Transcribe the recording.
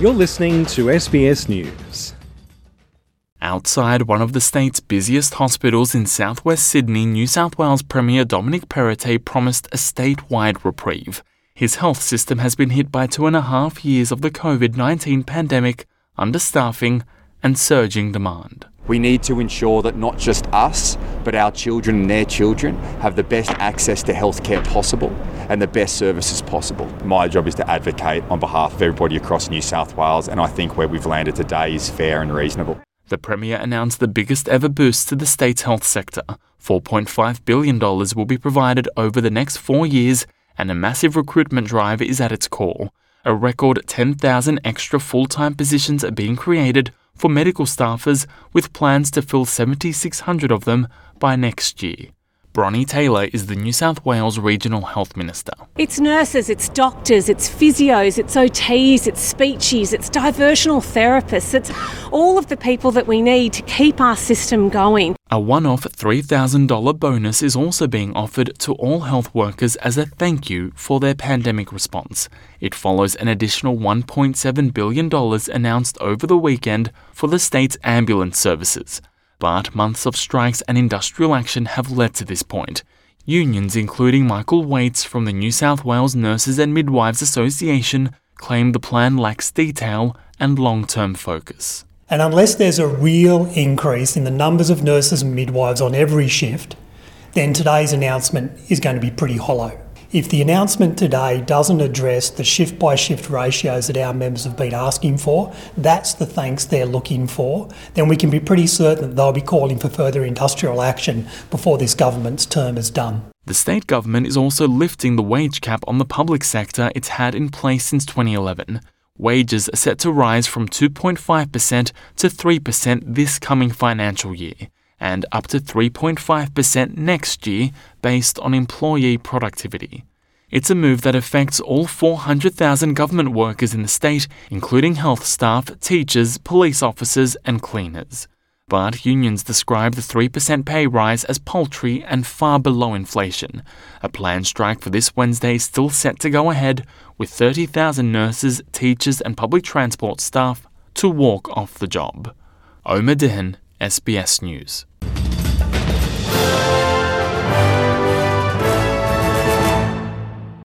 You're listening to SBS News. Outside one of the state's busiest hospitals in southwest Sydney, New South Wales Premier Dominic Perrottet promised a statewide reprieve. His health system has been hit by 2.5 years of the COVID-19 pandemic, understaffing and surging demand. We need to ensure that not just us, but our children and their children have the best access to healthcare possible and the best services possible. My job is to advocate on behalf of everybody across New South Wales, and I think where we've landed today is fair and reasonable. The Premier announced the biggest ever boost to the state's health sector. $4.5 billion will be provided over the next 4 years, and a massive recruitment drive is at its core. A record 10,000 extra full-time positions are being created for medical staffers, with plans to fill 7,600 of them by next year. Bronnie Taylor is the New South Wales Regional Health Minister. It's nurses, it's doctors, it's physios, it's OTs, it's speechies, it's diversional therapists, it's all of the people that we need to keep our system going. A one-off $3,000 bonus is also being offered to all health workers as a thank you for their pandemic response. It follows an additional $1.7 billion announced over the weekend for the state's ambulance services. But months of strikes and industrial action have led to this point. Unions, including Michael Waits from the New South Wales Nurses and Midwives Association, claim the plan lacks detail and long-term focus. And unless there's a real increase in the numbers of nurses and midwives on every shift, then today's announcement is going to be pretty hollow. If the announcement today doesn't address the shift-by-shift ratios that our members have been asking for, that's the thanks they're looking for, then we can be pretty certain that they'll be calling for further industrial action before this government's term is done. The state government is also lifting the wage cap on the public sector it's had in place since 2011. Wages are set to rise from 2.5% to 3% this coming financial year, and up to 3.5% next year based on employee productivity. It's a move that affects all 400,000 government workers in the state, including health staff, teachers, police officers and cleaners. But unions describe the 3% pay rise as paltry and far below inflation. A planned strike for this Wednesday is still set to go ahead, with 30,000 nurses, teachers and public transport staff to walk off the job. Omer Dihan, SBS News.